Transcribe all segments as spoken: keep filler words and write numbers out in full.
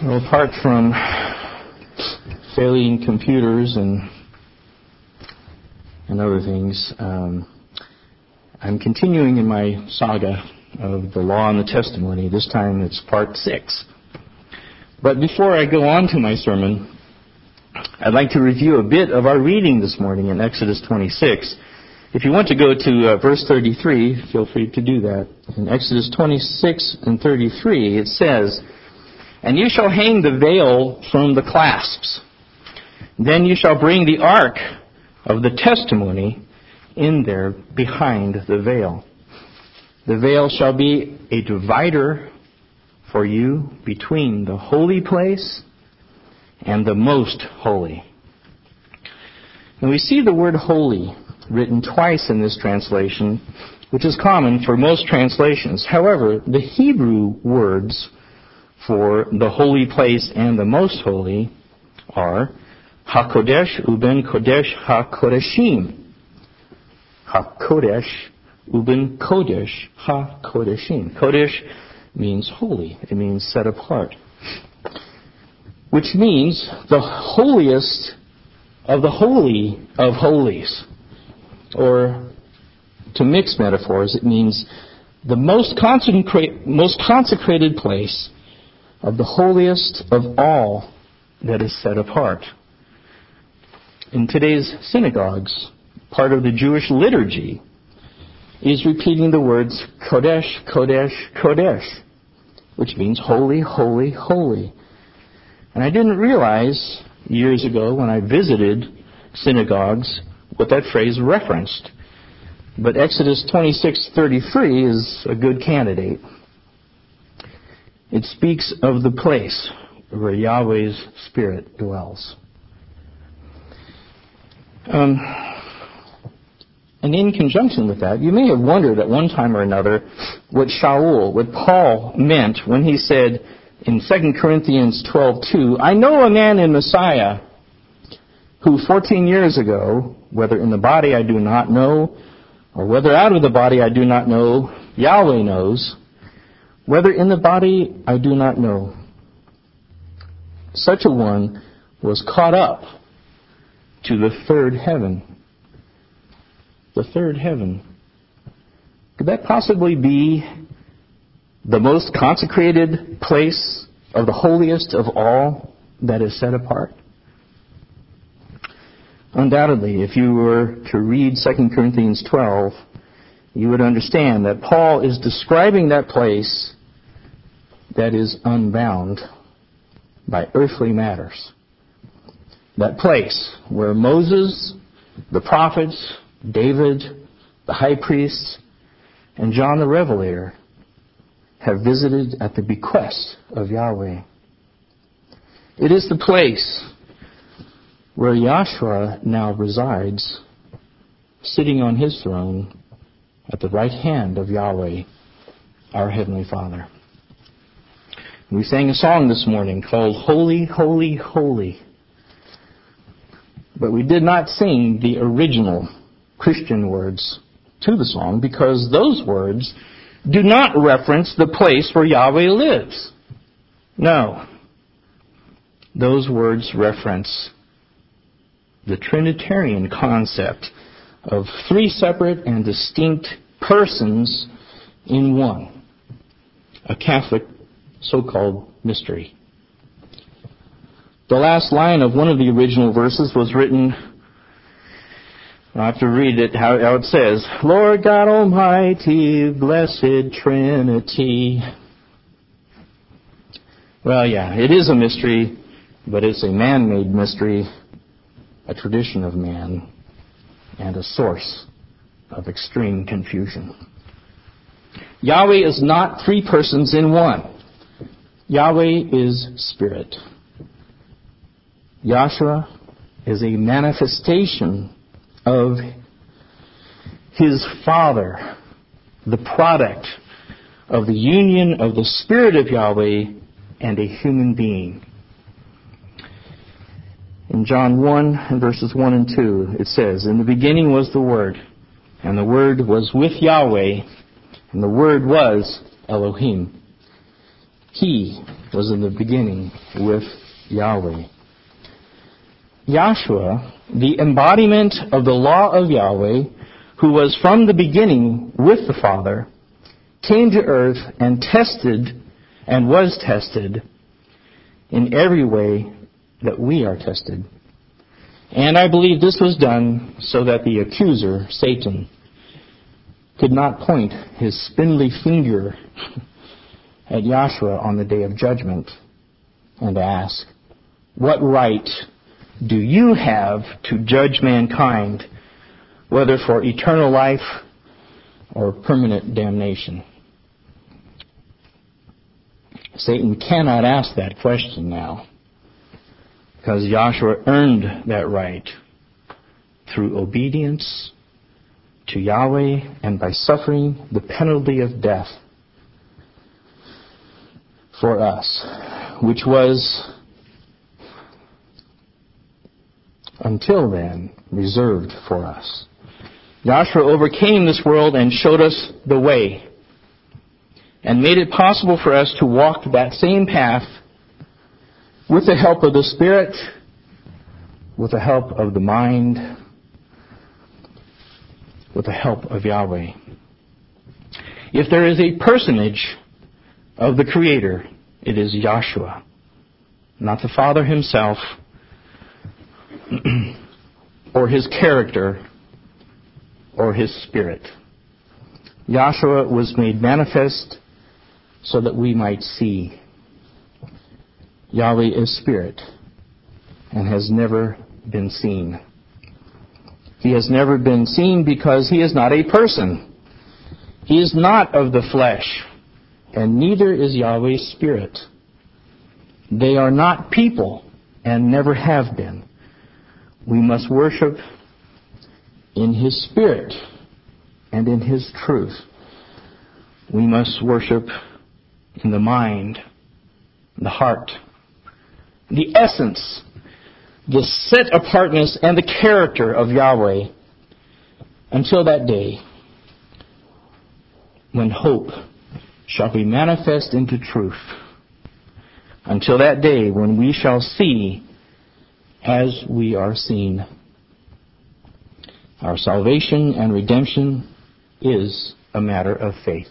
Well, apart from failing computers and and other things, um, I'm continuing in my saga of the law and the testimony. This time it's part six. But before I go on to my sermon, I'd like to review a bit of our reading this morning in Exodus twenty-six. If you want to go to uh, verse thirty-three, feel free to do that. In Exodus twenty-six and thirty-three, it says, "And you shall hang the veil from the clasps. Then you shall bring the ark of the testimony in there behind the veil. The veil shall be a divider for you between the holy place and the most holy." And we see the word holy written twice in this translation, which is common for most translations. However, the Hebrew words for the holy place and the most holy are HaKodesh uben Kodesh HaKodeshim. HaKodesh uben Kodesh HaKodeshim. Kodesh means holy. It means set apart. Which means the holiest of the holy of holies. Or, to mix metaphors, it means the most consecrated, most consecrated place of the holiest of all that is set apart. In today's synagogues, part of the Jewish liturgy is repeating the words Kodesh, Kodesh, Kodesh, which means holy, holy, holy. And I didn't realize years ago when I visited synagogues what that phrase referenced. But Exodus twenty-six thirty-three is a good candidate. It speaks of the place where Yahweh's Spirit dwells. Um, and in conjunction with that, you may have wondered at one time or another what Shaul, what Paul meant when he said in Second Corinthians twelve two, "I know a man in Messiah who fourteen years ago, whether in the body I do not know, or whether out of the body I do not know, Yahweh knows, whether in the body I do not know. Such a one was caught up to the third heaven." The third heaven. Could that possibly be the most consecrated place of the holiest of all that is set apart? Undoubtedly, if you were to read Second Corinthians twelve, you would understand that Paul is describing that place that is unbound by earthly matters. That place where Moses, the prophets, David, the high priests, and John the Revelator have visited at the bequest of Yahweh. It is the place where Yahshua now resides, sitting on his throne at the right hand of Yahweh, our Heavenly Father. We sang a song this morning called Holy, Holy, Holy. But we did not sing the original Christian words to the song because those words do not reference the place where Yahweh lives. No. Those words reference the Trinitarian concept of three separate and distinct persons in one. A Catholic so-called mystery. The last line of one of the original verses was written, I have to read it how, how it says, "Lord God Almighty, blessed Trinity." Well, yeah, it is a mystery, but it's a man-made mystery, a tradition of man, and a source of extreme confusion. Yahweh is not three persons in one. Yahweh is Spirit. Yahshua is a manifestation of His Father, the product of the union of the Spirit of Yahweh and a human being. In John one, verses one and two, it says, "In the beginning was the Word, and the Word was with Yahweh, and the Word was Elohim. He was in the beginning with Yahweh. Yahshua, the embodiment of the law of Yahweh, who was from the beginning with the Father, came to earth and tested and was tested in every way that we are tested. And I believe this was done so that the accuser, Satan, could not point his spindly finger at Yahshua on the day of judgment and ask, "What right do you have to judge mankind, whether for eternal life or permanent damnation?" Satan cannot ask that question now, because Yahshua earned that right through obedience to Yahweh and by suffering the penalty of death for us, which was until then reserved for us. Yahshua overcame this world and showed us the way and made it possible for us to walk that same path with the help of the Spirit, with the help of the mind, with the help of Yahweh. If there is a personage of the Creator, it is Yahshua, not the Father himself, or his character, or his Spirit. Yahshua was made manifest so that we might see. Yahweh is Spirit and has never been seen. He has never been seen because he is not a person. He is not of the flesh, and neither is Yahweh's Spirit. They are not people and never have been. We must worship in his Spirit and in his truth. We must worship in the mind, the heart, the essence, the set-apartness and the character of Yahweh until that day when hope shall be manifest into truth. Until that day when we shall see as we are seen. Our salvation and redemption is a matter of faith.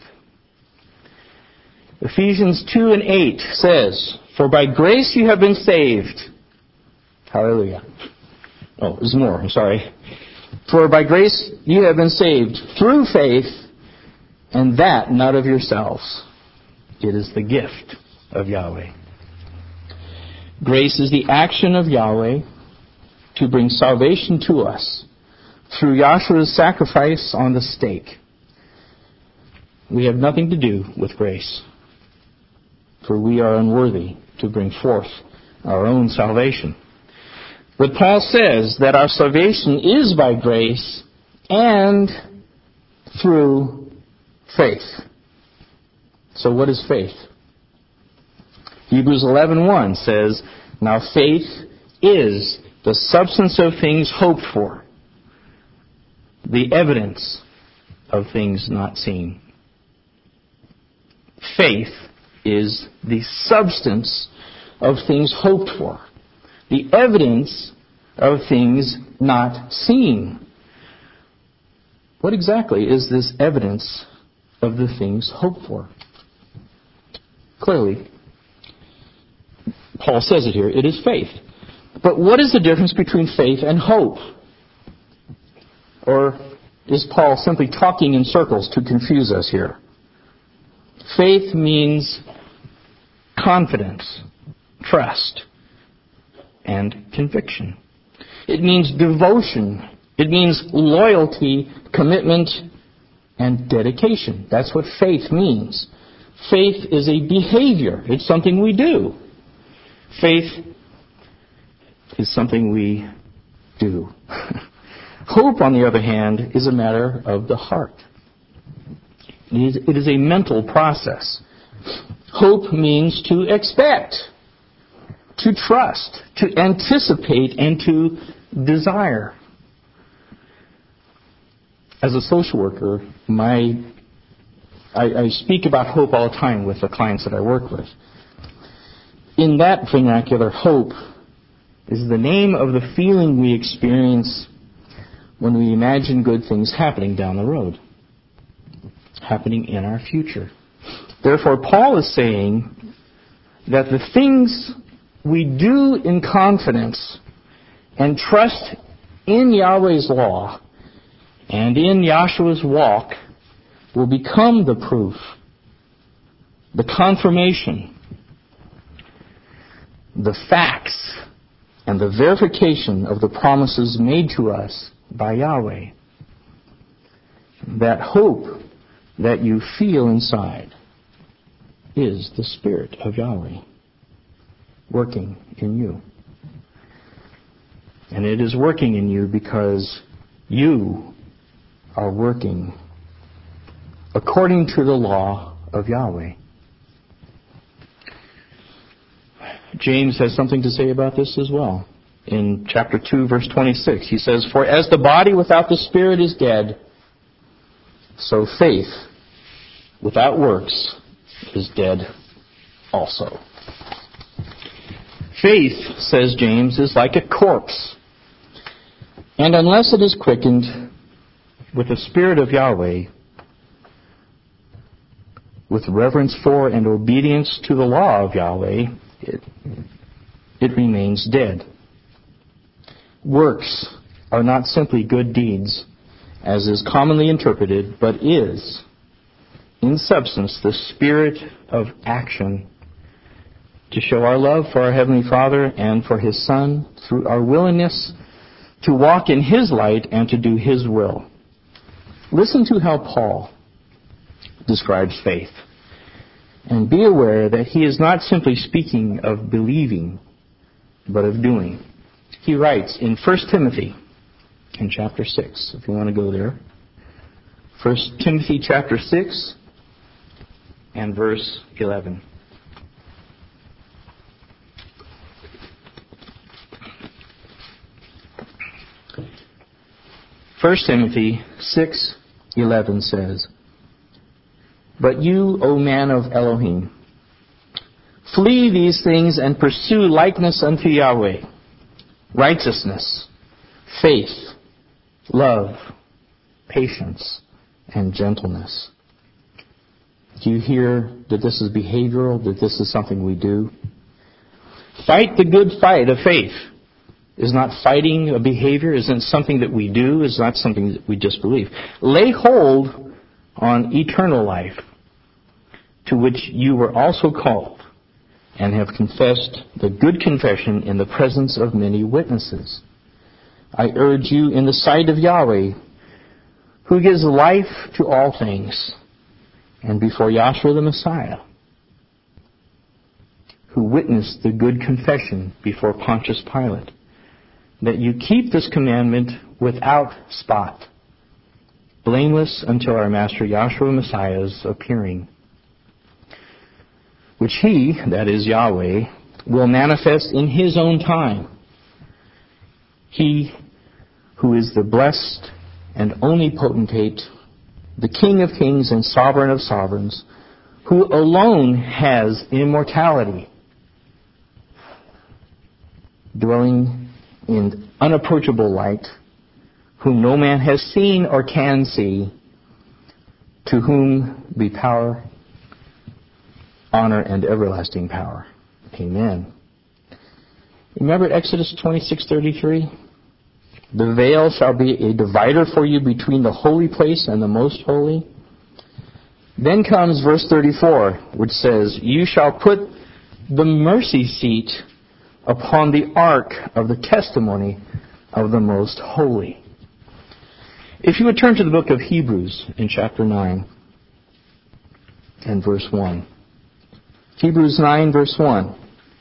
Ephesians two and eight says, "For by grace you have been saved." Hallelujah. Oh, there's more. I'm sorry. "For by grace you have been saved through faith, and that not of yourselves. It is the gift of Yahweh." Grace is the action of Yahweh to bring salvation to us through Yahshua's sacrifice on the stake. We have nothing to do with grace, for we are unworthy to bring forth our own salvation. But Paul says that our salvation is by grace and through faith. So what is faith? Hebrews eleven one says, "Now faith is the substance of things hoped for, the evidence of things not seen." Faith is the substance of things hoped for, the evidence of things not seen. What exactly is this evidence of the things hoped for? Clearly, Paul says it here, it is faith. But what is the difference between faith and hope? Or is Paul simply talking in circles to confuse us here? Faith means confidence, trust, and conviction. It means devotion. It means loyalty, commitment, and dedication. That's what faith means. Faith is a behavior. It's something we do. Faith is something we do. Hope, on the other hand, is a matter of the heart. It is, it is a mental process. Hope means to expect, to trust, to anticipate, and to desire. As a social worker, my I, I speak about hope all the time with the clients that I work with. in that vernacular, hope is the name of the feeling we experience when we imagine good things happening down the road, happening in our future. Therefore, Paul is saying that the things we do in confidence and trust in Yahweh's law and in Yahshua's walk will become the proof, the confirmation, the facts, and the verification of the promises made to us by Yahweh. That hope that you feel inside is the Spirit of Yahweh working in you. And it is working in you because you are working according to the law of Yahweh. James has something to say about this as well. In chapter two, verse twenty-six, he says, "For as the body without the Spirit is dead, so faith without works is dead also." Faith, says James, is like a corpse. And unless it is quickened with the Spirit of Yahweh, with reverence for and obedience to the law of Yahweh, it, it remains dead. Works are not simply good deeds, as is commonly interpreted, but is, in substance, the spirit of action to show our love for our Heavenly Father and for His Son through our willingness to walk in His light and to do His will. Listen to how Paul describes faith. And be aware that he is not simply speaking of believing, but of doing. He writes in First Timothy, in chapter six, if you want to go there. First Timothy chapter six and verse eleven. First Timothy six eleven says, "But you, O man of Elohim, flee these things and pursue likeness unto Yahweh, righteousness, faith, love, patience, and gentleness." Do you hear that this is behavioral, that this is something we do? Fight the good fight of faith. Is not fighting a behavior, isn't something that we do, is not something that we just believe. Lay hold on eternal life, to which you were also called, and have confessed the good confession in the presence of many witnesses. I urge you in the sight of Yahweh, who gives life to all things, and before Yahshua the Messiah, who witnessed the good confession before Pontius Pilate, that you keep this commandment without spot, blameless until our Master Yahshua Messiah's appearing, which He, that is Yahweh, will manifest in His own time. He who is the blessed and only potentate, the King of kings and sovereign of sovereigns, who alone has immortality, dwelling in unapproachable light, whom no man has seen or can see, to whom be power, honor, and everlasting power. Amen. Remember Exodus twenty-six thirty-three? The veil shall be a divider for you between the holy place and the most holy. Then comes verse thirty-four, which says, "You shall put the mercy seat upon the ark of the testimony of the most holy." If you would turn to the book of Hebrews in chapter nine and verse one. Hebrews nine, verse one.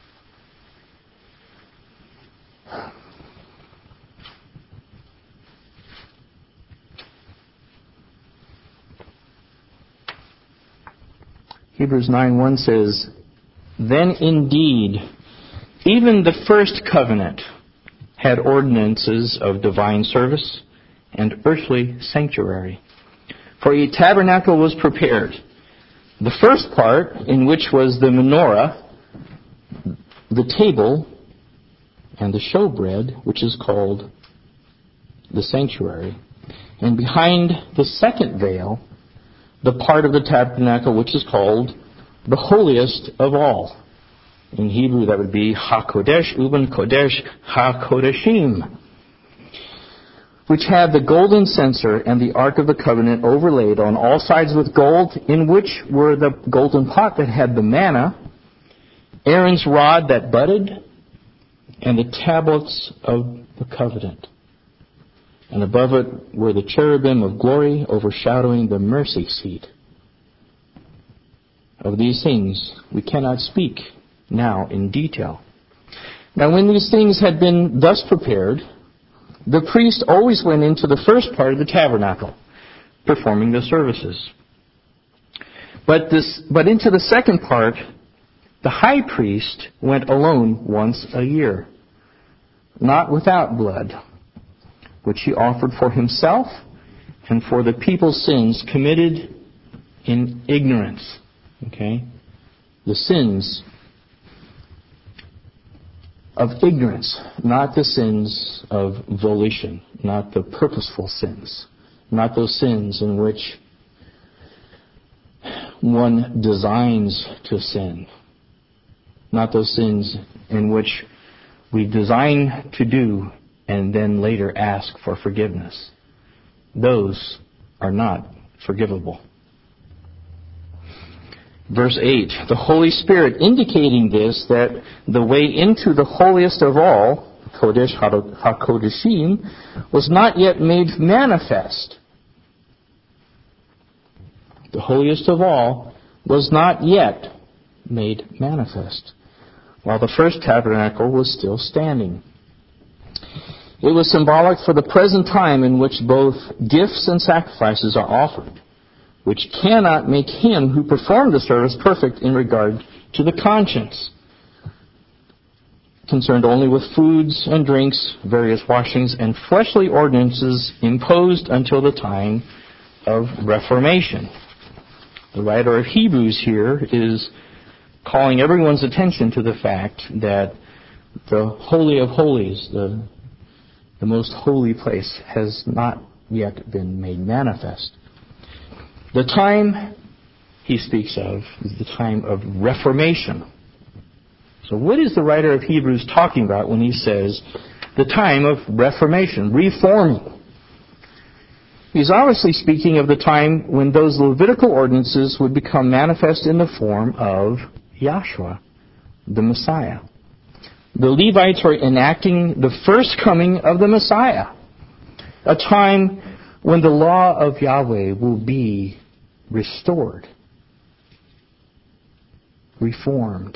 Hebrews nine one says, "Then indeed, even the first covenant had ordinances of divine service and earthly sanctuary. For a tabernacle was prepared. The first part, in which was the menorah, the table and the showbread, which is called the sanctuary. And behind the second veil, the part of the tabernacle which is called the holiest of all. In Hebrew, that would be HaKodesh Uben Kodesh HaKodeshim, which had the golden censer and the Ark of the Covenant overlaid on all sides with gold, in which were the golden pot that had the manna, Aaron's rod that budded, and the tablets of the covenant. And above it were the cherubim of glory overshadowing the mercy seat. Of these things we cannot speak now in detail. Now when these things had been thus prepared, the priest always went into the first part of the tabernacle, performing the services. But this, but into the second part, the high priest went alone once a year, not without blood, which he offered for himself and for the people's sins committed in ignorance. Okay? The sins of ignorance, not the sins of volition, not the purposeful sins, not those sins in which one designs to sin, not those sins in which we design to do and then later ask for forgiveness. Those are not forgivable. Verse eight, the Holy Spirit indicating this, that the way into the holiest of all, Kodesh HaKodeshim, was not yet made manifest. The holiest of all was not yet made manifest, while the first tabernacle was still standing. It was symbolic for the present time in which both gifts and sacrifices are offered, which cannot make him who performed the service perfect in regard to the conscience, concerned only with foods and drinks, various washings, and fleshly ordinances imposed until the time of Reformation. The writer of Hebrews here is calling everyone's attention to the fact that the Holy of Holies, the, the most holy place, has not yet been made manifest. The time he speaks of is the time of Reformation. So what is the writer of Hebrews talking about when he says the time of Reformation, reforming? He's obviously speaking of the time when those Levitical ordinances would become manifest in the form of Yahshua, the Messiah. The Levites are enacting the first coming of the Messiah, a time when the law of Yahweh will be restored, reformed.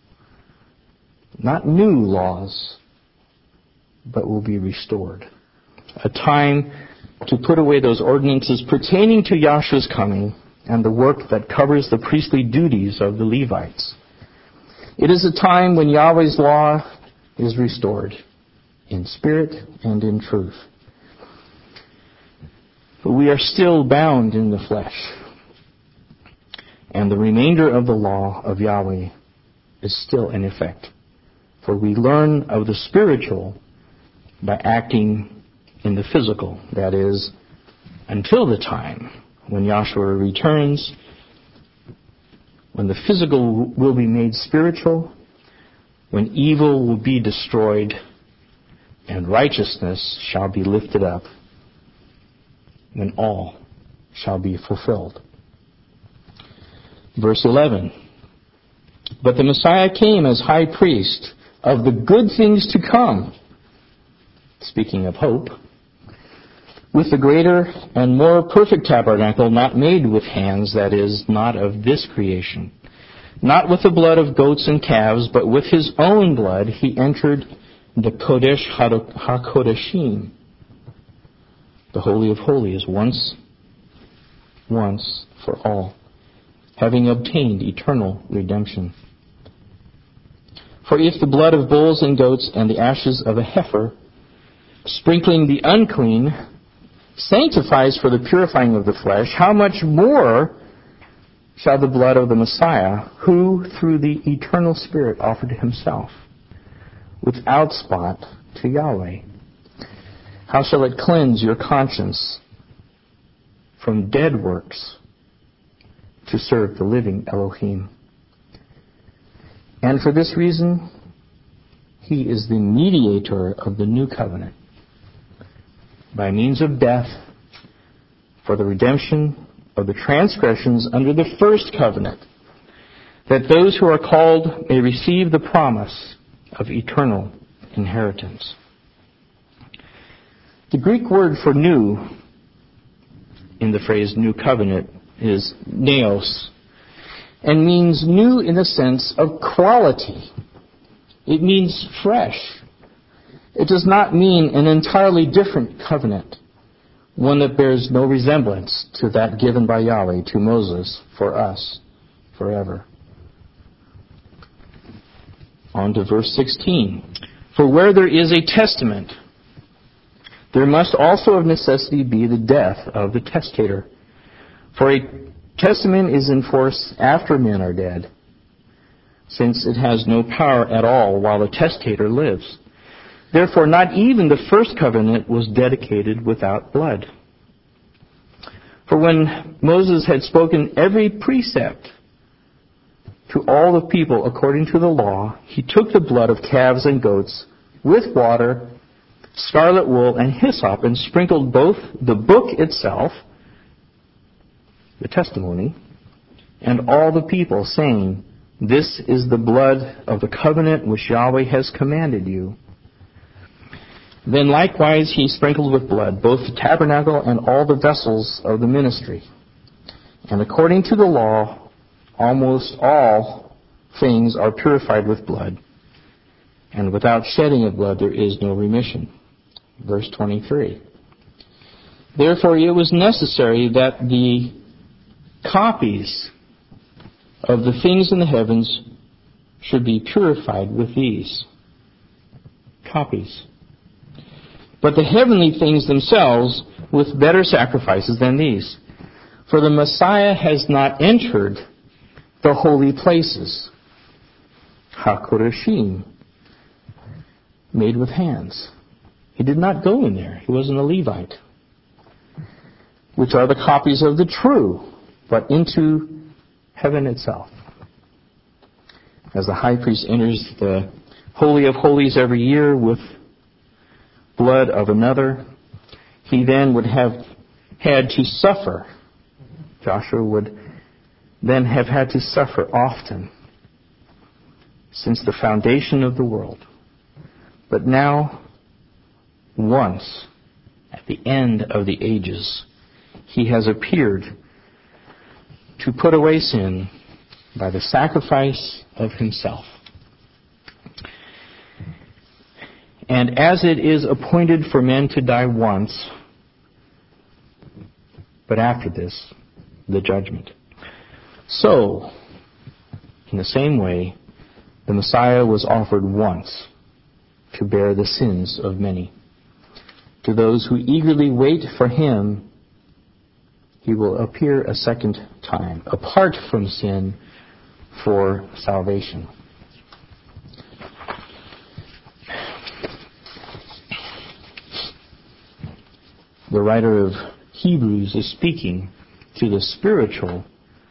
Not new laws, but will be restored. A time to put away those ordinances pertaining to Yahshua's coming and the work that covers the priestly duties of the Levites. It is a time when Yahweh's law is restored in spirit and in truth. But we are still bound in the flesh, and the remainder of the law of Yahweh is still in effect. For we learn of the spiritual by acting in the physical, that is, until the time when Yahshua returns, when the physical will be made spiritual, when evil will be destroyed, and righteousness shall be lifted up, when all shall be fulfilled. Verse eleven, but the Messiah came as high priest of the good things to come, speaking of hope, with the greater and more perfect tabernacle not made with hands, that is, not of this creation. Not with the blood of goats and calves, but with his own blood he entered the Kodesh HaKodeshim, the Holy of Holies, once, once for all, having obtained eternal redemption. For if the blood of bulls and goats and the ashes of a heifer, sprinkling the unclean, sanctifies for the purifying of the flesh, how much more shall the blood of the Messiah, who through the eternal Spirit offered himself without spot to Yahweh? How shall it cleanse your conscience from dead works to serve the living Elohim? And for this reason, He is the mediator of the new covenant, by means of death, for the redemption of the transgressions under the first covenant, that those who are called may receive the promise of eternal inheritance. The Greek word for new in the phrase new covenant is neos, and means new in the sense of quality. It means fresh. It does not mean an entirely different covenant, one that bears no resemblance to that given by Yahweh to Moses for us forever. On to verse sixteen. For where there is a testament, there must also of necessity be the death of the testator. For a testament is in force after men are dead, since it has no power at all while the testator lives. Therefore, not even the first covenant was dedicated without blood. For when Moses had spoken every precept to all the people according to the law, he took the blood of calves and goats with water, scarlet wool, and hyssop, and sprinkled both the book itself, the testimony, and all the people, saying, This is the blood of the covenant which Yahweh has commanded you. Then likewise he sprinkled with blood both the tabernacle and all the vessels of the ministry. And according to the law, almost all things are purified with blood, and without shedding of blood there is no remission. Verse twenty-three. Therefore it was necessary that the copies of the things in the heavens should be purified with these copies, but the heavenly things themselves with better sacrifices than these. For the Messiah has not entered the holy places, HaKodashim, made with hands. He did not go in there. He wasn't a Levite, which are the copies of the true, but into heaven itself. As the high priest enters the Holy of Holies every year with blood of another, he then would have had to suffer. Joshua would then have had to suffer often since the foundation of the world. But now, once, at the end of the ages, he has appeared to put away sin by the sacrifice of himself. And as it is appointed for men to die once, but after this, the judgment. So, in the same way, the Messiah was offered once to bear the sins of many. To those who eagerly wait for him, he will appear a second time, apart from sin, for salvation. The writer of Hebrews is speaking to the spiritual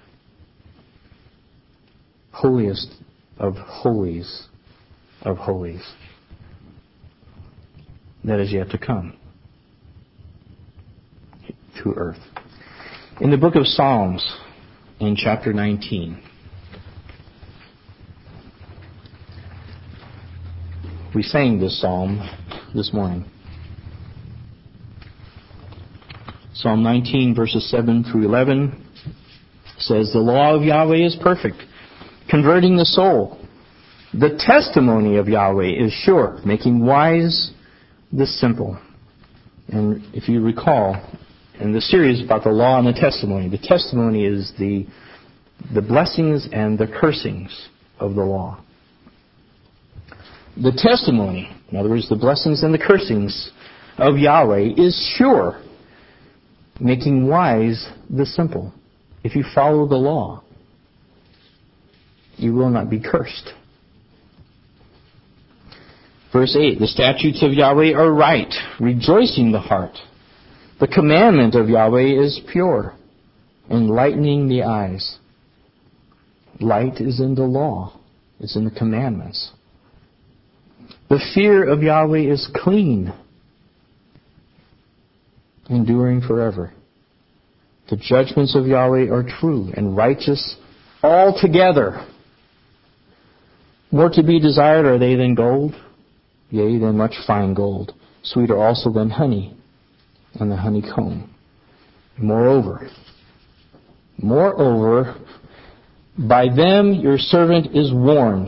holiest of holies of holies that is yet to come to earth. In the book of Psalms, in chapter nineteen, we sang this psalm this morning. Psalm nineteen, verses seven through eleven says, The law of Yahweh is perfect, converting the soul. The testimony of Yahweh is sure, making wise the simple. And if you recall, in the series about the law and the testimony, the testimony is the, the blessings and the cursings of the law. The testimony, in other words, the blessings and the cursings of Yahweh, is sure, making wise the simple. If you follow the law, you will not be cursed. Verse eight, the statutes of Yahweh are right, rejoicing the heart. The commandment of Yahweh is pure, enlightening the eyes. Light is in the law. It's in the commandments. The fear of Yahweh is clean, enduring forever. The judgments of Yahweh are true and righteous altogether. More to be desired are they than gold, yea, than much fine gold, sweeter also than honey and the honeycomb. Moreover, moreover, by them your servant is warned.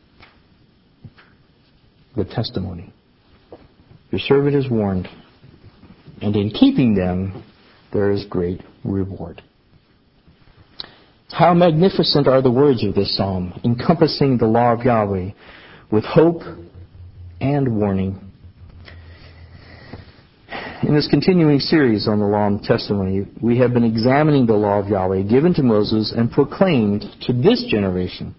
The testimony. Your servant is warned, and in keeping them there is great reward. How magnificent are the words of this psalm, encompassing the law of Yahweh with hope and warning. In this continuing series on the law and testimony, we have been examining the law of Yahweh given to Moses and proclaimed to this generation.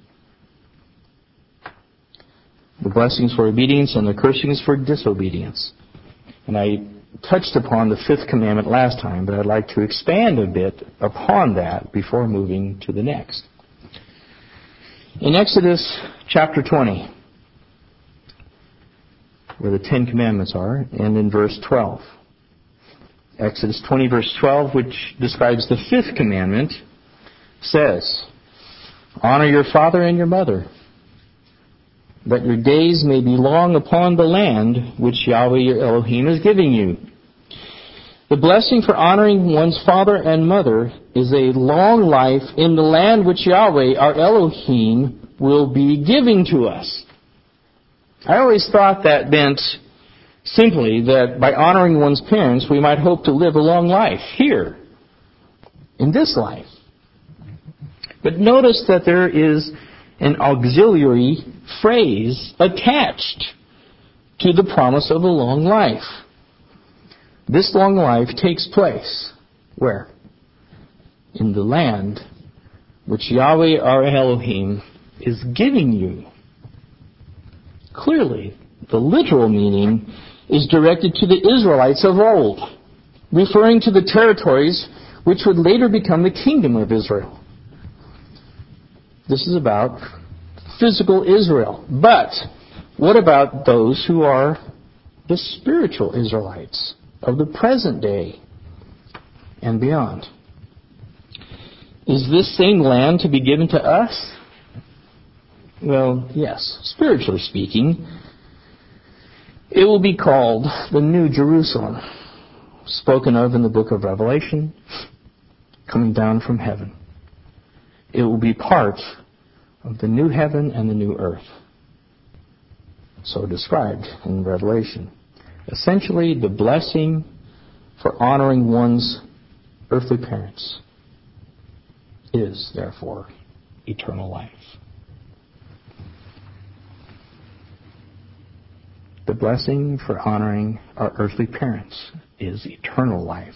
The blessings for obedience and the cursings for disobedience. And I touched upon the fifth commandment last time, but I'd like to expand a bit upon that before moving to the next. In Exodus chapter twenty, where the Ten Commandments are, and in verse twelve. Exodus twenty, verse twelve, which describes the fifth commandment, says, honor your father and your mother, that your days may be long upon the land which Yahweh your Elohim is giving you. The blessing for honoring one's father and mother is a long life in the land which Yahweh our Elohim will be giving to us. I always thought that meant simply that by honoring one's parents, we might hope to live a long life here, in this life. But notice that there is an auxiliary phrase attached to the promise of a long life. This long life takes place where? In the land which Yahweh our Elohim is giving you. Clearly, the literal meaning is directed to the Israelites of old, referring to the territories which would later become the kingdom of Israel. This is about physical Israel. But what about those who are the spiritual Israelites of the present day and beyond? Is this same land to be given to us? Well, yes, spiritually speaking, it will be called the New Jerusalem, spoken of in the book of Revelation, coming down from heaven. It will be part of the new heaven and the new earth, so described in Revelation. Essentially, the blessing for honoring one's earthly parents is, therefore, eternal life. The blessing for honoring our earthly parents is eternal life.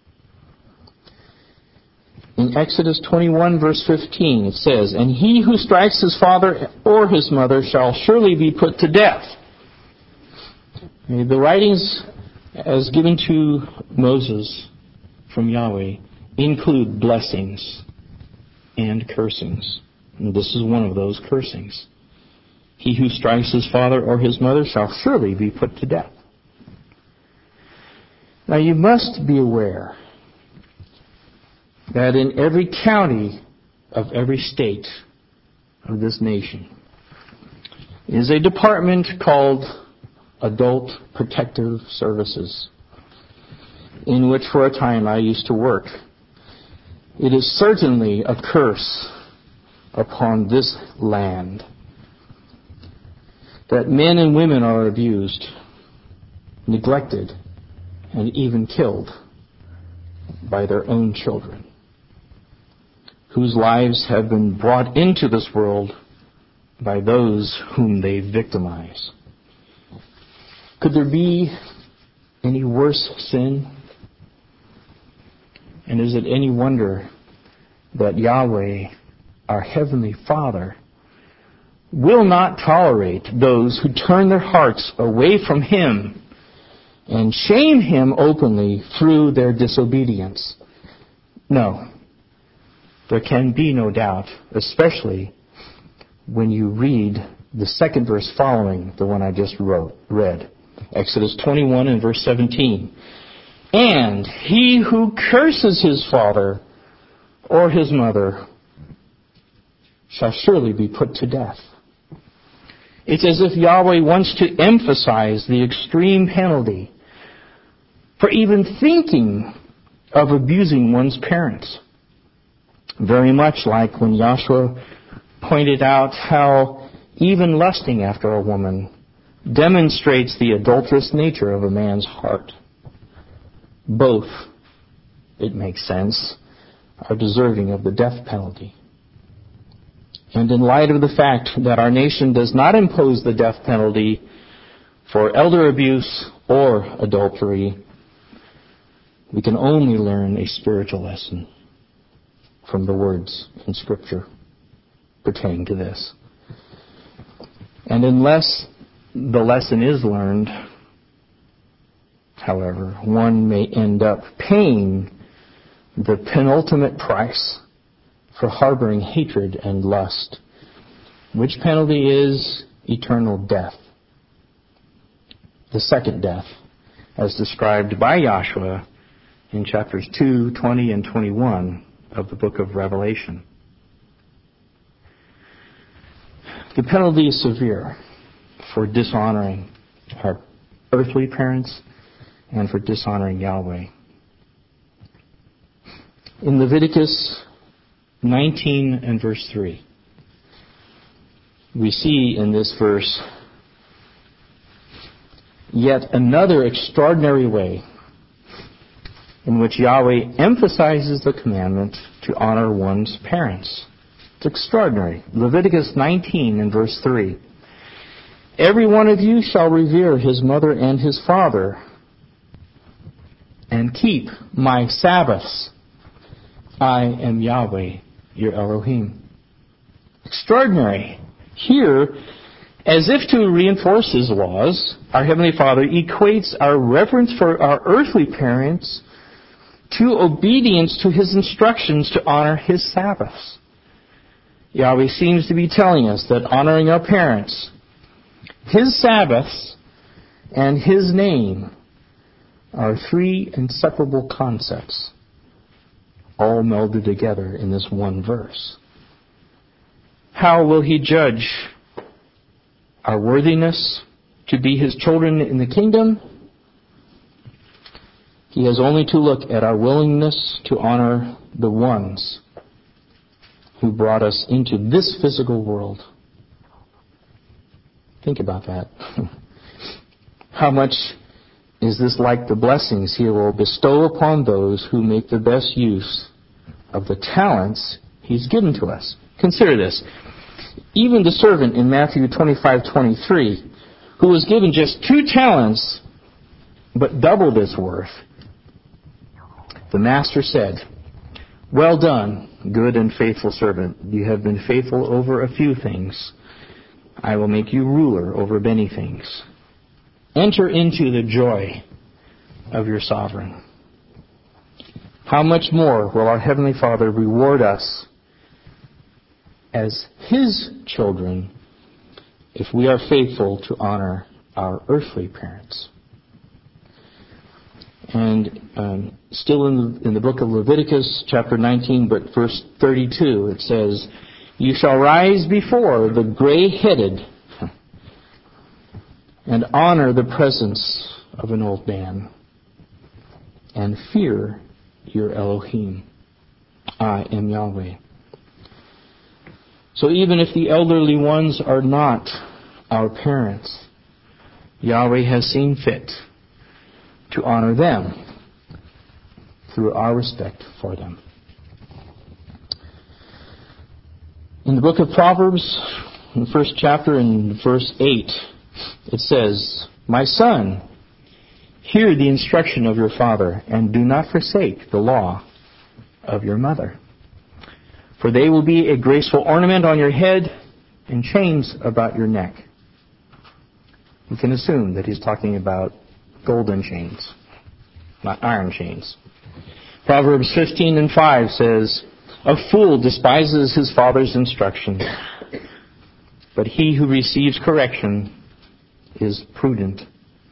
In Exodus twenty-one, verse fifteen, it says, and he who strikes his father or his mother shall surely be put to death. The writings as given to Moses from Yahweh include blessings and cursings. And this is one of those cursings. He who strikes his father or his mother shall surely be put to death. Now you must be aware that in every county of every state of this nation is a department called Adult Protective Services, in which for a time I used to work. It is certainly a curse upon this land that men and women are abused, neglected, and even killed by their own children, whose lives have been brought into this world by those whom they victimize. Could there be any worse sin? And is it any wonder that Yahweh, our Heavenly Father, will not tolerate those who turn their hearts away from Him and shame Him openly through their disobedience. No, there can be no doubt, especially when you read the second verse following the one I just wrote, read. Exodus twenty-one and verse seventeen. And he who curses his father or his mother shall surely be put to death. It's as if Yahweh wants to emphasize the extreme penalty for even thinking of abusing one's parents. Very much like when Joshua pointed out how even lusting after a woman demonstrates the adulterous nature of a man's heart. Both, it makes sense, are deserving of the death penalty. And in light of the fact that our nation does not impose the death penalty for elder abuse or adultery, we can only learn a spiritual lesson from the words in Scripture pertaining to this. And unless the lesson is learned, however, one may end up paying the penultimate price for harboring hatred and lust, which penalty is eternal death. The second death, as described by Joshua in chapters two, twenty, and twenty-one of the book of Revelation. The penalty is severe for dishonoring our earthly parents and for dishonoring Yahweh. In Leviticus nineteen and verse three, we see in this verse yet another extraordinary way in which Yahweh emphasizes the commandment to honor one's parents. It's extraordinary. Leviticus nineteen and verse three. Every one of you shall revere his mother and his father, and keep my Sabbaths. I am Yahweh, your Elohim. Extraordinary. Here, as if to reinforce His laws, our Heavenly Father equates our reverence for our earthly parents to obedience to His instructions to honor His Sabbaths. Yahweh seems to be telling us that honoring our parents, His Sabbaths, and His name are three inseparable concepts, all melded together in this one verse. How will He judge our worthiness to be His children in the kingdom? He has only to look at our willingness to honor the ones who brought us into this physical world. Think about that. How much is this like the blessings He will bestow upon those who make the best use of the talents He's given to us? Consider this. Even the servant in Matthew twenty-five twenty-three, who was given just two talents, but doubled its worth, the master said, "Well done, good and faithful servant. You have been faithful over a few things. I will make you ruler over many things. Enter into the joy of your sovereign." How much more will our Heavenly Father reward us as His children if we are faithful to honor our earthly parents? And um, still in the, in the book of Leviticus, chapter nineteen, but verse thirty-two, it says, "You shall rise before the gray-headed and honor the presence of an old man, and fear your Elohim. I am Yahweh." So even if the elderly ones are not our parents, Yahweh has seen fit to honor them through our respect for them. In the book of Proverbs, in the first chapter, in verse eight, it says, "My son, hear the instruction of your father, and do not forsake the law of your mother. For they will be a graceful ornament on your head and chains about your neck. You can assume that he's talking about golden chains, not iron chains. Proverbs fifteen and five says, "A fool despises his father's instruction, but he who receives correction is prudent."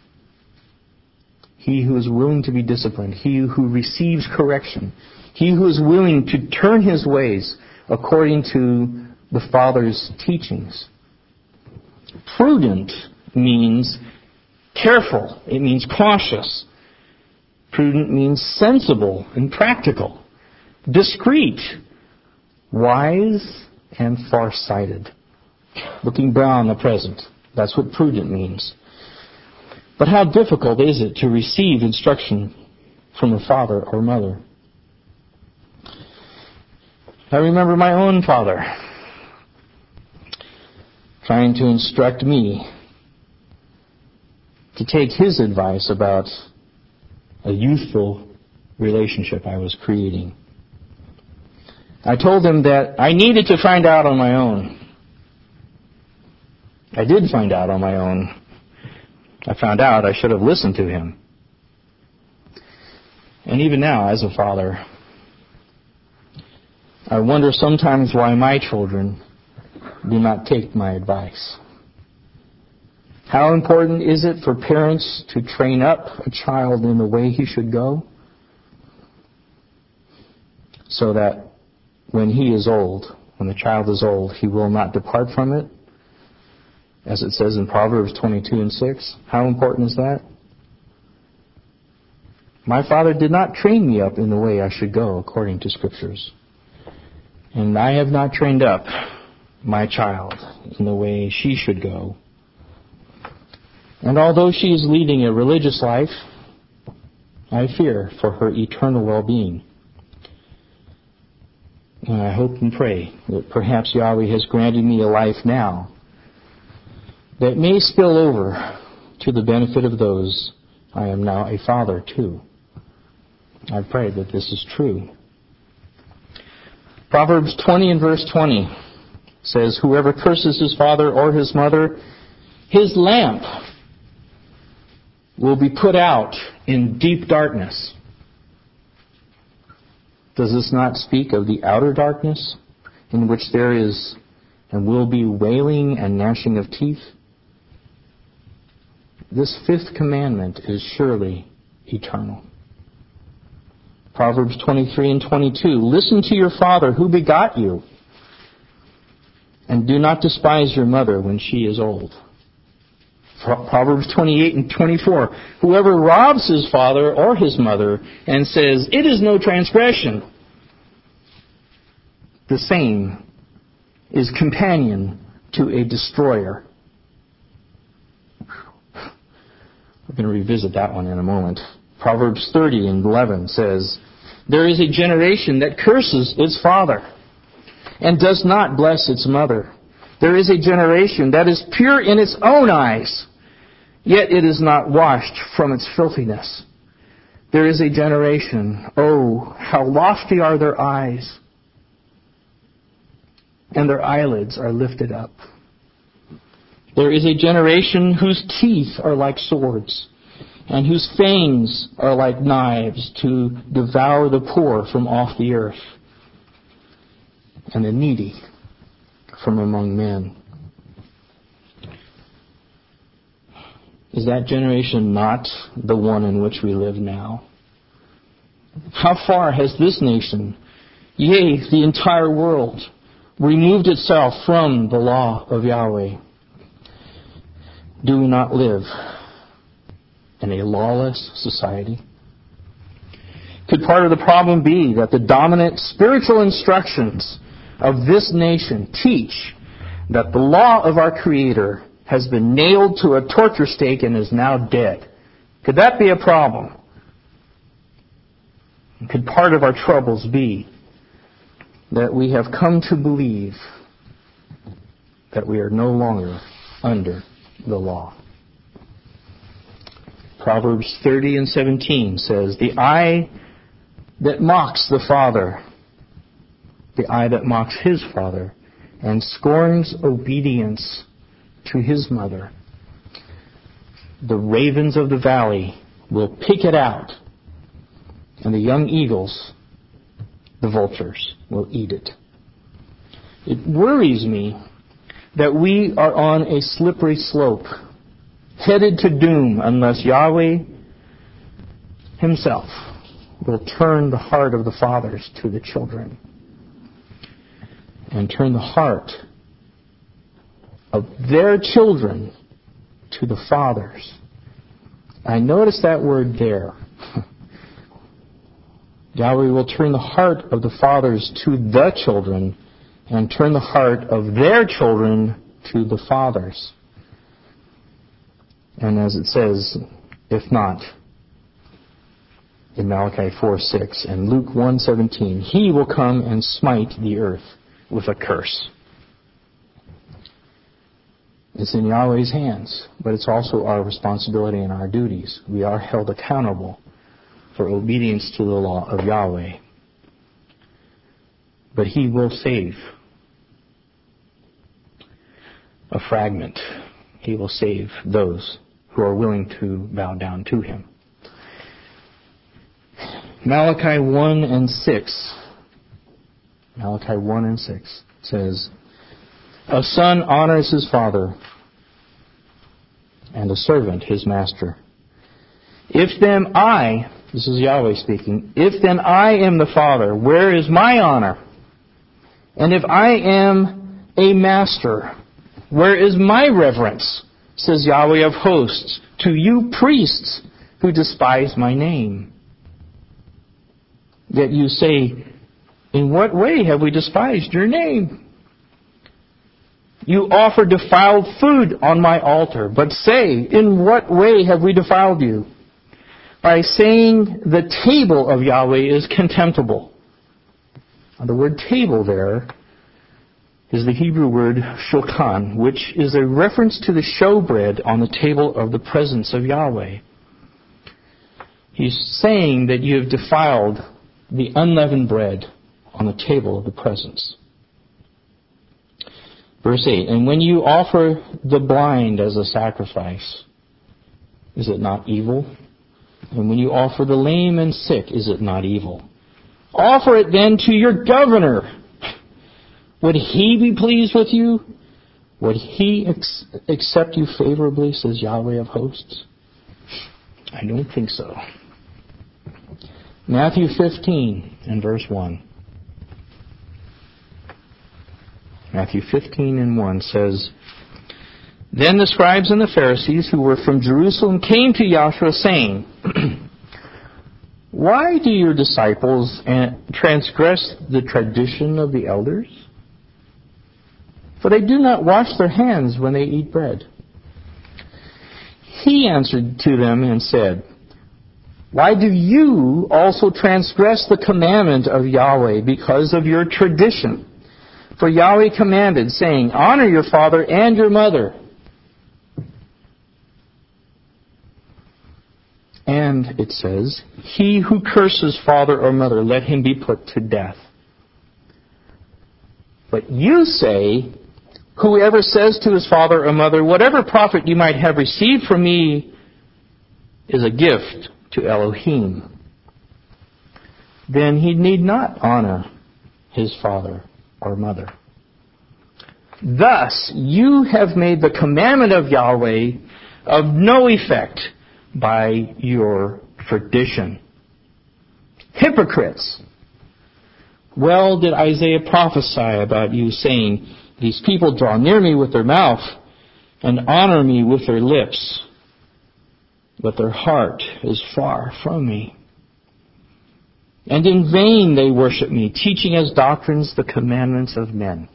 He who is willing to be disciplined, he who receives correction, he who is willing to turn his ways according to the Father's teachings. Prudent means careful. It means cautious. Prudent means sensible and practical, discreet, wise, and far-sighted. Looking beyond the present. That's what prudent means. But how difficult is it to receive instruction from a father or mother? I remember my own father trying to instruct me to take his advice about a youthful relationship I was creating. I told him that I needed to find out on my own. I did find out on my own. I found out I should have listened to him. And even now, as a father, I wonder sometimes why my children do not take my advice. How important is it for parents to train up a child in the way he should go, so that when he is old, when the child is old, he will not depart from it? As it says in Proverbs twenty-two and six. How important is that? My father did not train me up in the way I should go according to Scriptures. And I have not trained up my child in the way she should go. And although she is leading a religious life, I fear for her eternal well-being. And I hope and pray that perhaps Yahweh has granted me a life now that may spill over to the benefit of those I am now a father to. I pray that this is true. Proverbs twenty and verse twenty says, "Whoever curses his father or his mother, his lamp will be put out in deep darkness." Does this not speak of the outer darkness in which there is and will be wailing and gnashing of teeth? This fifth commandment is surely eternal. Proverbs twenty-three and twenty-two, "Listen to your father who begot you, and do not despise your mother when she is old." Proverbs twenty-eight and twenty-four, "Whoever robs his father or his mother and says, 'It is no transgression,' the same is companion to a destroyer." We're going to revisit that one in a moment. Proverbs thirty and eleven says, "There is a generation that curses its father and does not bless its mother. There is a generation that is pure in its own eyes, yet it is not washed from its filthiness. There is a generation, oh, how lofty are their eyes, and their eyelids are lifted up. There is a generation whose teeth are like swords, and whose fangs are like knives to devour the poor from off the earth, and the needy from among men." Is that generation not the one in which we live now? How far has this nation, yea, the entire world, removed itself from the law of Yahweh? Do we not live in a lawless society? Could part of the problem be that the dominant spiritual instructions of this nation teach that the law of our Creator has been nailed to a torture stake and is now dead? Could that be a problem? Could part of our troubles be that we have come to believe that we are no longer under the law? Proverbs thirty and seventeen says, "The eye that mocks the father, the eye that mocks his father, and scorns obedience to his mother, the ravens of the valley will pick it out, and the young eagles, the vultures, will eat it. It worries me that we are on a slippery slope, headed to doom, unless Yahweh himself will turn the heart of the fathers to the children and turn the heart of their children to the fathers. I notice that word there. Yahweh will turn the heart of the fathers to the children and turn the heart of their children to the fathers. And as it says, if not, in Malachi four six and Luke one seventeen, he will come and smite the earth with a curse. It's in Yahweh's hands, but it's also our responsibility and our duties. We are held accountable for obedience to the law of Yahweh. But he will save a fragment. He will save those who are willing to bow down to him. Malachi one and six. Malachi one and six says, a son honors his father, and a servant his master. If then I, this is Yahweh speaking, if then I am the father, where is my honor? And if I am a master, where is my reverence? Says Yahweh of hosts, to you priests who despise my name. Yet you say, in what way have we despised your name? You offer defiled food on my altar, but say, in what way have we defiled you? By saying the table of Yahweh is contemptible. Now, the word table there is the Hebrew word shulchan, which is a reference to the showbread on the table of the presence of Yahweh. He's saying that you have defiled the unleavened bread on the table of the presence. Verse eight, and when you offer the blind as a sacrifice, is it not evil? And when you offer the lame and sick, is it not evil? Offer it then to your governor. Would he be pleased with you? Would he ex- accept you favorably, says Yahweh of hosts? I don't think so. Matthew fifteen and verse one. Matthew fifteen and one says, then the scribes and the Pharisees who were from Jerusalem came to Yahshua saying, why do your disciples transgress the tradition of the elders? For they do not wash their hands when they eat bread. He answered to them and said, why do you also transgress the commandment of Yahweh because of your tradition? For Yahweh commanded, saying, honor your father and your mother. And it says, he who curses father or mother, let him be put to death. But you say, whoever says to his father or mother, whatever profit you might have received from me is a gift to Elohim, then he need not honor his father or mother. Thus, you have made the commandment of Yahweh of no effect by your tradition. Hypocrites! Well did Isaiah prophesy about you, saying, these people draw near me with their mouth and honor me with their lips, but their heart is far from me. And in vain they worship me, teaching as doctrines the commandments of men.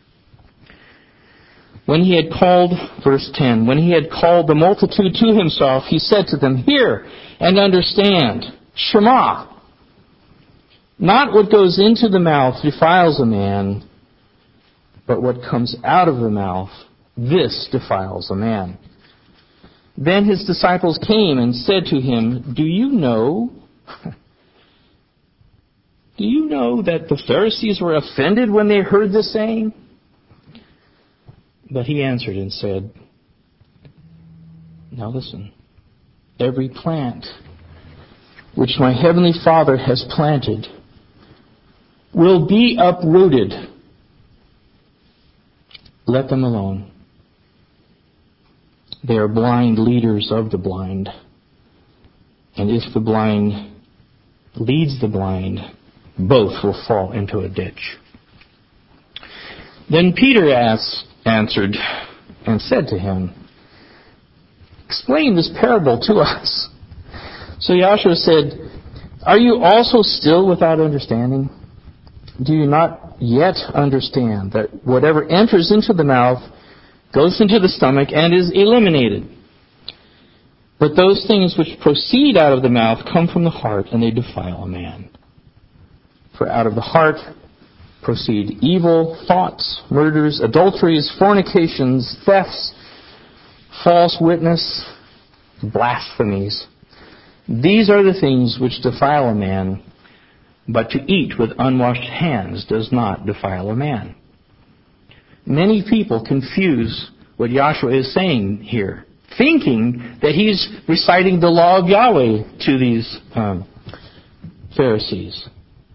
When he had called, verse ten, when he had called the multitude to himself, he said to them, hear and understand, Shema. Not what goes into the mouth defiles a man, but what comes out of the mouth, this defiles a man. Then his disciples came and said to him, do you know, do you know that the Pharisees were offended when they heard this saying? But he answered and said, now listen, every plant which my heavenly Father has planted will be uprooted. Let them alone. They are blind leaders of the blind. And if the blind leads the blind, both will fall into a ditch. Then Peter asked, answered and said to him, explain this parable to us. So Yahshua said, are you also still without understanding? Do you not yet understand that whatever enters into the mouth goes into the stomach and is eliminated? But those things which proceed out of the mouth come from the heart, and they defile a man. For out of the heart proceed evil thoughts, murders, adulteries, fornications, thefts, false witness, blasphemies. These are the things which defile a man, but to eat with unwashed hands does not defile a man. Many people confuse what Yahshua is saying here, thinking that he's reciting the law of Yahweh to these um, Pharisees.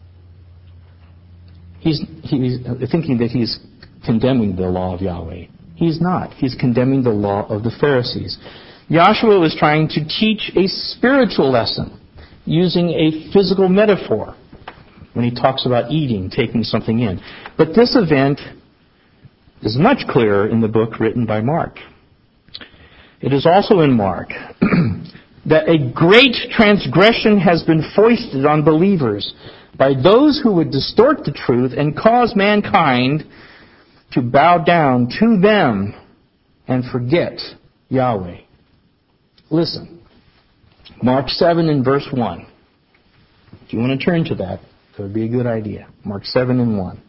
He's, he's thinking that he's condemning the law of Yahweh. He's not. He's condemning the law of the Pharisees. Yahshua was trying to teach a spiritual lesson using a physical metaphor when he talks about eating, taking something in. But this event is much clearer in the book written by Mark. It is also in Mark that a great transgression has been foisted on believers by those who would distort the truth and cause mankind to bow down to them and forget Yahweh. Listen, Mark seven and verse one. If you want to turn to that, that would be a good idea. Mark seven and one.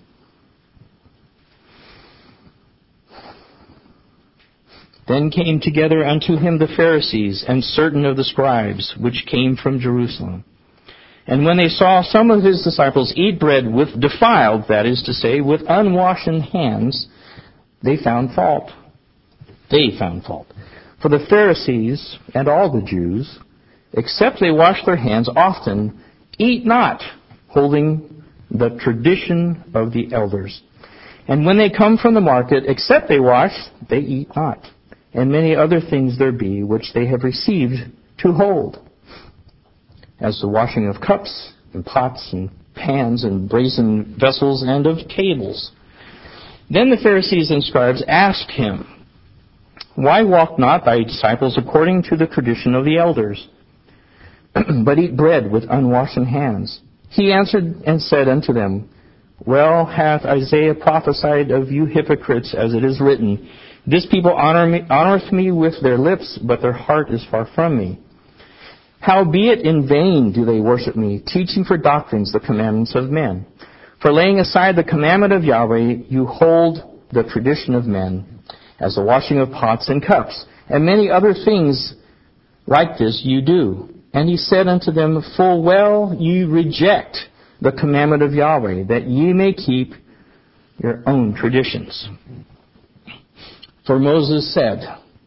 Then came together unto him the Pharisees and certain of the scribes, which came from Jerusalem. And when they saw some of his disciples eat bread with defiled, that is to say, with unwashed hands, they found fault. They found fault. For the Pharisees and all the Jews, except they wash their hands often, eat not, holding the tradition of the elders. And when they come from the market, except they wash, they eat not. And many other things there be which they have received to hold, as the washing of cups and pots and pans and brazen vessels and of tables. Then the Pharisees and scribes asked him, why walk not thy disciples according to the tradition of the elders, but eat bread with unwashed hands? He answered and said unto them, well hath Isaiah prophesied of you hypocrites, as it is written, this people honor me, honoreth me with their lips, but their heart is far from me. Howbeit in vain do they worship me, teaching for doctrines the commandments of men. For laying aside the commandment of Yahweh, you hold the tradition of men, as the washing of pots and cups, and many other things like this you do. And he said unto them, full well ye reject the commandment of Yahweh, that ye may keep your own traditions. For Moses said,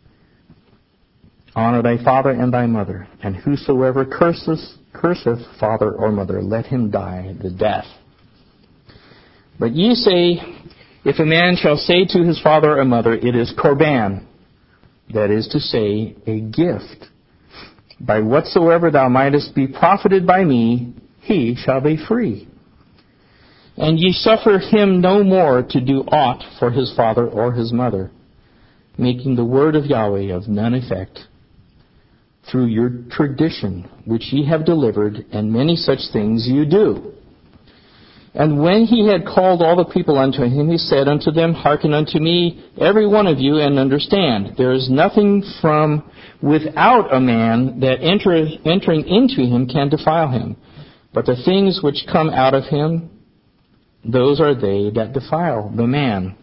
honor thy father and thy mother, and whosoever curseth, curseth father or mother, let him die the death. But ye say, if a man shall say to his father or mother, it is korban, that is to say, a gift, by whatsoever thou mightest be profited by me, he shall be free. And ye suffer him no more to do aught for his father or his mother, making the word of Yahweh of none effect, through your tradition which ye have delivered, and many such things you do. And when he had called all the people unto him, he said unto them, hearken unto me, every one of you, and understand. There is nothing from without a man that enter, entering into him can defile him. But the things which come out of him, those are they that defile the man.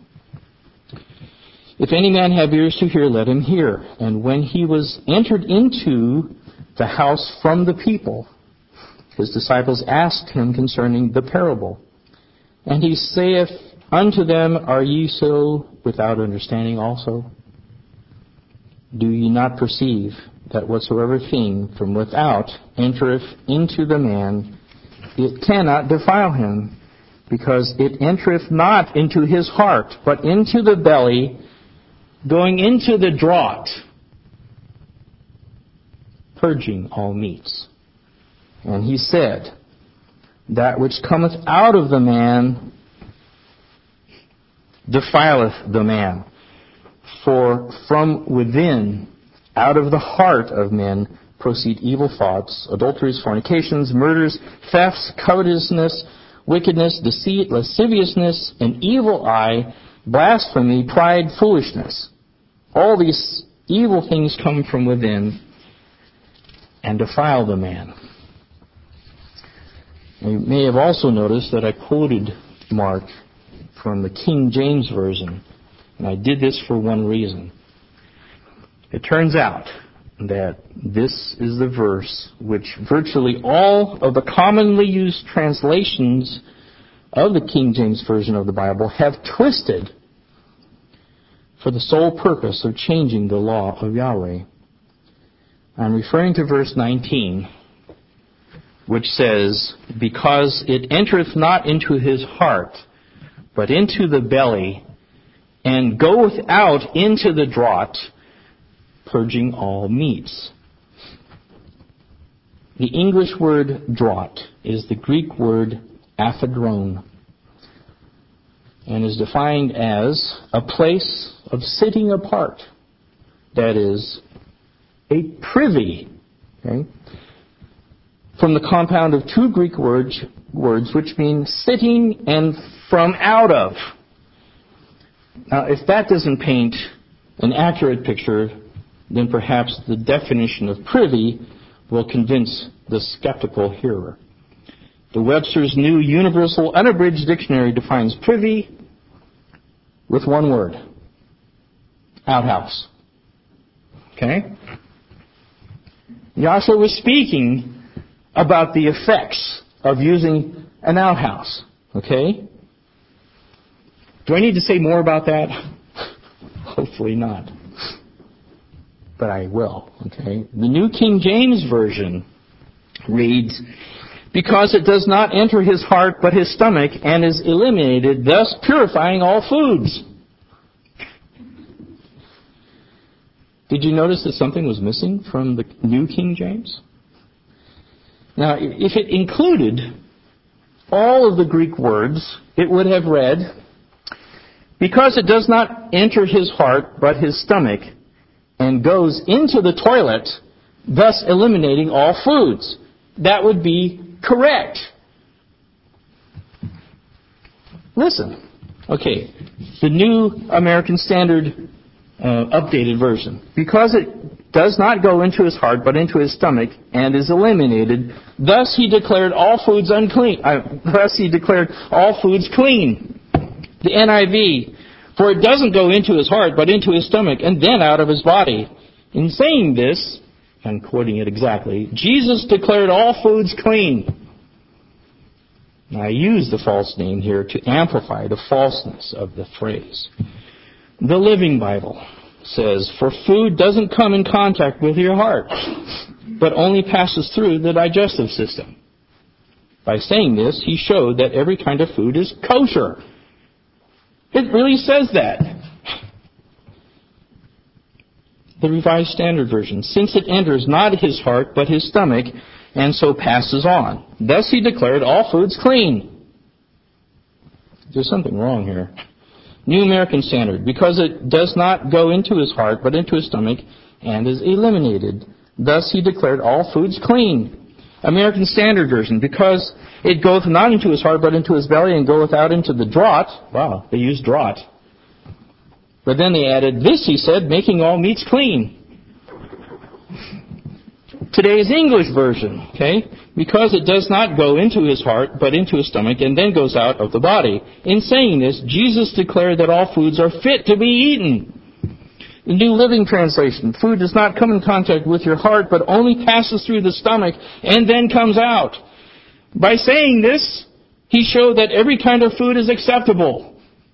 If any man have ears to hear, let him hear. And when he was entered into the house from the people, his disciples asked him concerning the parable. And he saith Unto them are ye so without understanding also? Do ye not perceive that whatsoever thing from without entereth into the man, it cannot defile him, because it entereth not into his heart, but into the belly, going into the draught, purging all meats. And he said, that which cometh out of the man defileth the man. For from within, out of the heart of men, proceed evil thoughts, adulteries, fornications, murders, thefts, covetousness, wickedness, deceit, lasciviousness, an evil eye, blasphemy, pride, foolishness. All these evil things come from within and defile the man. You may have also noticed that I quoted Mark from the King James Version, and I did this for one reason. It turns out that this is the verse which virtually all of the commonly used translations of the King James Version of the Bible have twisted for the sole purpose of changing the law of Yahweh. I'm referring to verse nineteen, which says, because it entereth not into his heart, but into the belly, and goeth out into the draught, purging all meats. The English word draught is the Greek word aphedron, and is defined as a place of sitting apart. That is, a privy. Okay? From the compound of two Greek words, words which mean sitting and from out of. Now, if that doesn't paint an accurate picture, then perhaps the definition of privy will convince the skeptical hearer. The Webster's New Universal Unabridged Dictionary defines privy with one word: outhouse. Okay? Yahshua was speaking about the effects of using an outhouse. Okay? Do I need to say more about that? Hopefully not. But I will. Okay? The New King James Version reads, because it does not enter his heart but his stomach, and is eliminated, thus purifying all foods. Did you notice that something was missing from the New King James? Now, if it included all of the Greek words, it would have read, because it does not enter his heart but his stomach, and goes into the toilet, thus eliminating all foods. That would be correct. Listen. Okay. The New American Standard uh, updated version. Because it does not go into his heart, but into his stomach, and is eliminated, thus he declared all foods unclean. Uh, thus he declared all foods clean. The N I V. For it doesn't go into his heart, but into his stomach, and then out of his body. In saying this, I'm quoting it exactly, Jesus declared all foods clean. Now, I use the false name here to amplify the falseness of the phrase. The Living Bible says, for food doesn't come in contact with your heart, but only passes through the digestive system. By saying this, he showed that every kind of food is kosher. It really says that. The Revised Standard Version. Since it enters not his heart, but his stomach, and so passes on. Thus he declared all foods clean. There's something wrong here. New American Standard. Because it does not go into his heart, but into his stomach, and is eliminated. Thus he declared all foods clean. American Standard Version. Because it goeth not into his heart, but into his belly, and goeth out into the draught. Wow, they used draught. But then they added, this, he said, making all meats clean. Today's English version, okay? Because it does not go into his heart, but into his stomach, and then goes out of the body. In saying this, Jesus declared that all foods are fit to be eaten. The New Living Translation, food does not come in contact with your heart, but only passes through the stomach, and then comes out. By saying this, he showed that every kind of food is acceptable.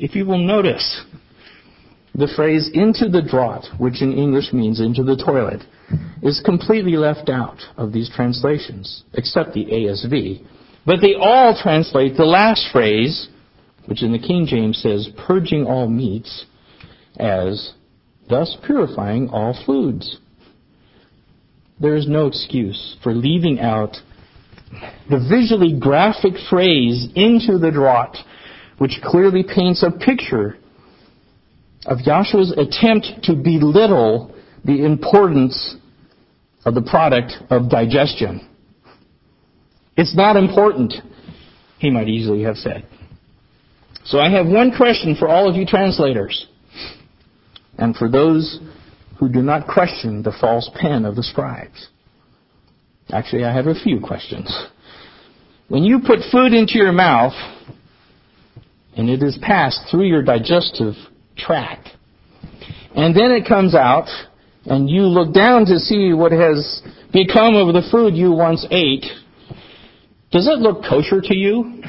If you will notice, the phrase into the draught, which in English means into the toilet, is completely left out of these translations, except the A S V. But they all translate the last phrase, which in the King James says, purging all meats, as thus purifying all foods. There is no excuse for leaving out the visually graphic phrase into the draught, which clearly paints a picture of Yahshua's attempt to belittle the importance of the product of digestion. It's not important, he might easily have said. So I have one question for all of you translators, and for those who do not question the false pen of the scribes. Actually, I have a few questions. When you put food into your mouth, and it is passed through your digestive tract, and then it comes out, and you look down to see what has become of the food you once ate, does it look kosher to you?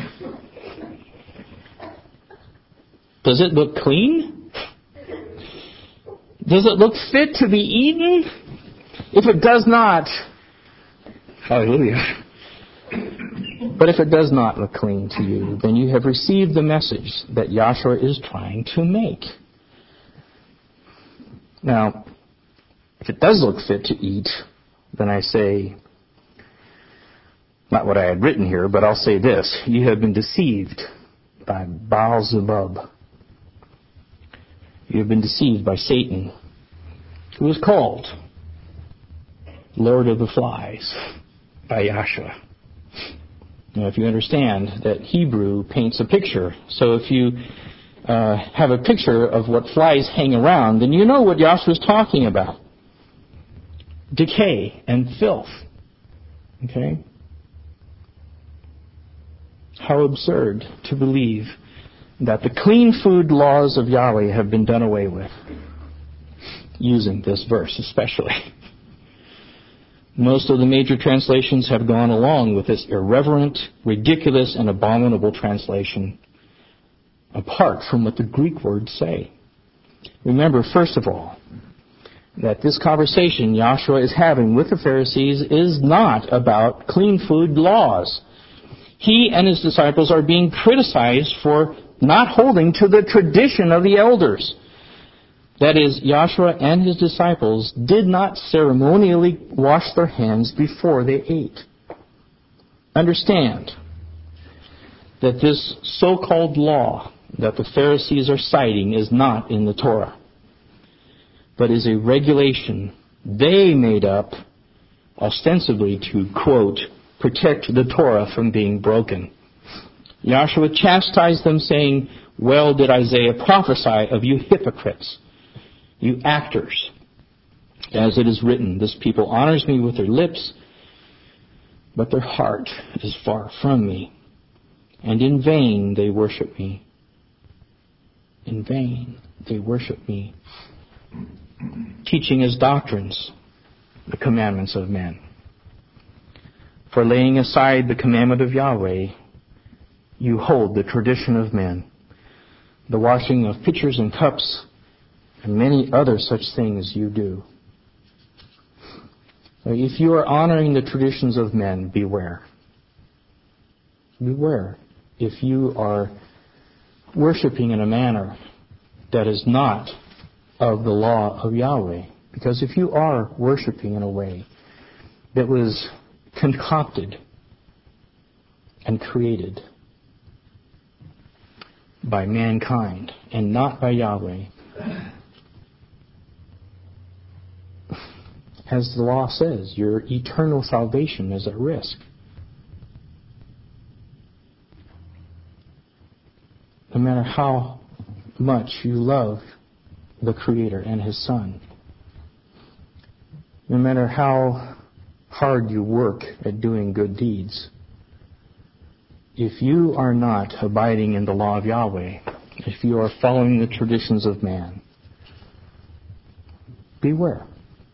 Does it look clean? Does it look fit to be eaten? If it does not, hallelujah. But if it does not look clean to you, then you have received the message that Yahshua is trying to make. Now, if it does look fit to eat, then I say, not what I had written here, but I'll say this. You have been deceived by Baal-zebub. You have been deceived by Satan, who is called Lord of the Flies by Yahshua. Now, if you understand that Hebrew paints a picture, so if you uh, have a picture of what flies hang around, then you know what Yahshua is talking about. Decay and filth. Okay? How absurd to believe that the clean food laws of Yahweh have been done away with, using this verse especially. Most of the major translations have gone along with this irreverent, ridiculous, and abominable translation, apart from what the Greek words say. Remember, first of all, that this conversation Yahshua is having with the Pharisees is not about clean food laws. He and his disciples are being criticized for not holding to the tradition of the elders. That is, Yahshua and his disciples did not ceremonially wash their hands before they ate. Understand that this so-called law that the Pharisees are citing is not in the Torah, but is a regulation they made up ostensibly to, quote, protect the Torah from being broken. Yahshua chastised them, saying, well did Isaiah prophesy of you hypocrites, you actors. As it is written, this people honors me with their lips, but their heart is far from me. And in vain they worship me. In vain they worship me, teaching as doctrines the commandments of men. For laying aside the commandment of Yahweh, you hold the tradition of men, the washing of pitchers and cups, and many other such things you do. If you are honoring the traditions of men, beware. Beware if you are worshiping in a manner that is not of the law of Yahweh. Because if you are worshiping in a way that was concocted and created by mankind and not by Yahweh, as the law says, your eternal salvation is at risk. No matter how much you love the Creator and His Son, no matter how hard you work at doing good deeds, if you are not abiding in the law of Yahweh, if you are following the traditions of man, beware.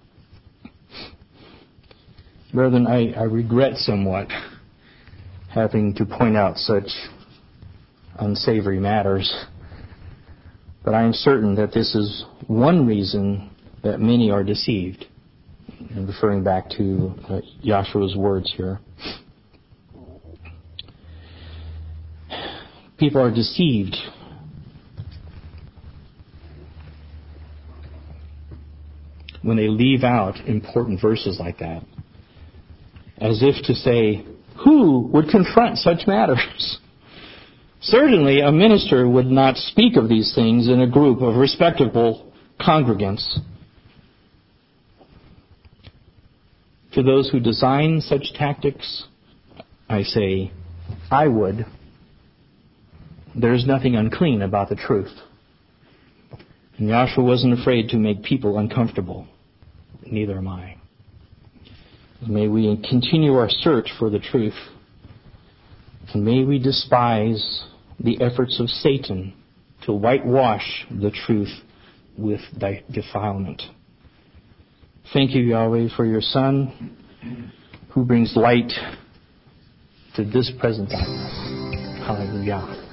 Brethren, I, I regret somewhat having to point out such unsavory matters But I am certain that this is one reason that many are deceived. And referring back to uh, Joshua's words here. People are deceived when they leave out important verses like that, as if to say, who would confront such matters? Certainly, a minister would not speak of these things in a group of respectable congregants. To those who design such tactics, I say, I would. There is nothing unclean about the truth. And Joshua wasn't afraid to make people uncomfortable. Neither am I. May we continue our search for the truth. And may we despise the efforts of Satan to whitewash the truth with defilement. Thank you, Yahweh, for your Son, who brings light to this present darkness. Hallelujah.